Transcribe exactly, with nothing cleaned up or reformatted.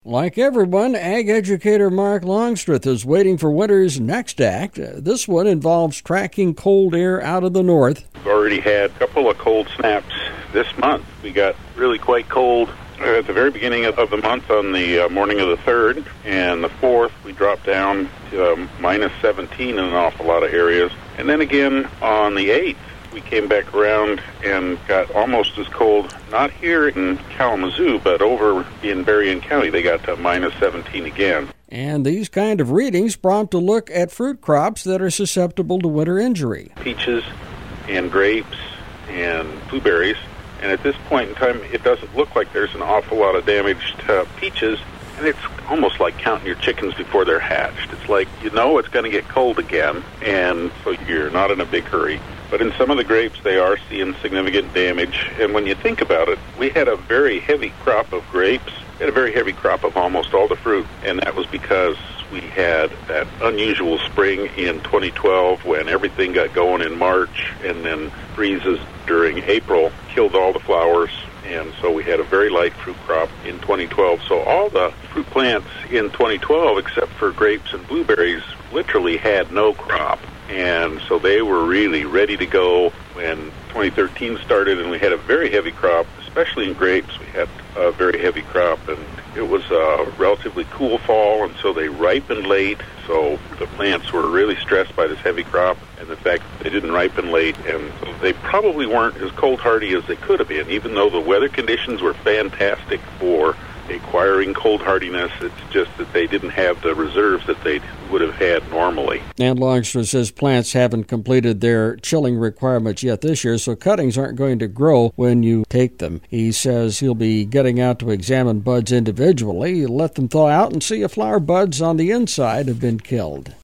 Like everyone, ag educator Mark Longstreth is waiting for winter's next act. Uh, this one involves tracking cold air out of the north. We've already had a couple of cold snaps this month. We got really quite cold at the very beginning of the month on the uh, morning of the third, and the fourth we dropped down to um, minus seventeen in an awful lot of areas. And then again on the eighth, we came back around and got almost as cold, not here in Kalamazoo, but over in Berrien County. They got to minus seventeen again. And these kind of readings prompt a look at fruit crops that are susceptible to winter injury. Peaches and grapes and blueberries. And at this point in time, it doesn't look like there's an awful lot of damage to peaches. And it's almost like counting your chickens before they're hatched. It's like, you know it's going to get cold again, and so you're not in a big hurry. But in some of the grapes, they are seeing significant damage. And when you think about it, we had a very heavy crop of grapes. We had a very heavy crop of almost all the fruit, and that was because we had that unusual spring in twenty twelve when everything got going in March, and then freezes during April killed all the flowers. And so we had a very light fruit crop in twenty twelve. So all the fruit plants in twenty twelve, except for grapes and blueberries, literally had no crop. And so they were really ready to go when twenty thirteen started, and we had a very heavy crop, especially in grapes. We had a very heavy crop, and it was a relatively cool fall, and so they ripened late. So the plants were really stressed by this heavy crop and the fact that they didn't ripen late, and so they probably weren't as cold hardy as they could have been, even though the weather conditions were fantastic for acquiring cold hardiness. It's just that they didn't have the reserves that they would have had normally. And Longstreth says plants haven't completed their chilling requirements yet this year, so cuttings aren't going to grow when you take them. He says he'll be getting out to examine buds individually, let them thaw out, and see if flower buds on the inside have been killed.